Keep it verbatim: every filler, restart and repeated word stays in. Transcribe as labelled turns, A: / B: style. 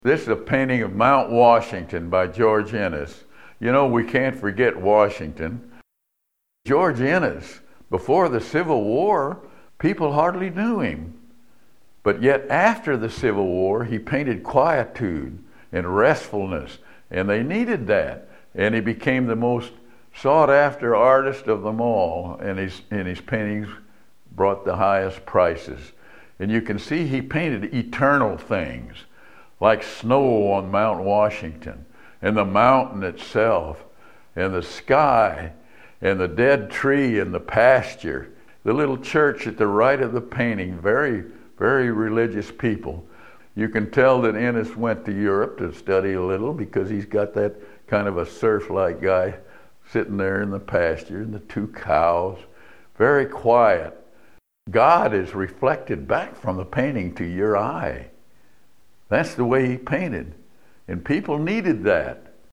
A: This is a painting of Mount Washington by George Inness. You know, we can't forget Washington. George Inness, before the Civil War, people hardly knew him. But yet after the Civil War, he painted quietude and restfulness, and they needed that. And he became the most sought-after artist of them all, and his, and his paintings brought the highest prices. And you can see he painted eternal things, like snow on Mount Washington, and the mountain itself, and the sky, and the dead tree and the pasture. The little church at the right of the painting, very, very religious people. You can tell that Inness went to Europe to study a little because he's got that kind of a serf-like guy sitting there in the pasture, and the two cows, very quiet. God is reflected back from the painting to your eye. That's the way he painted. And people needed that.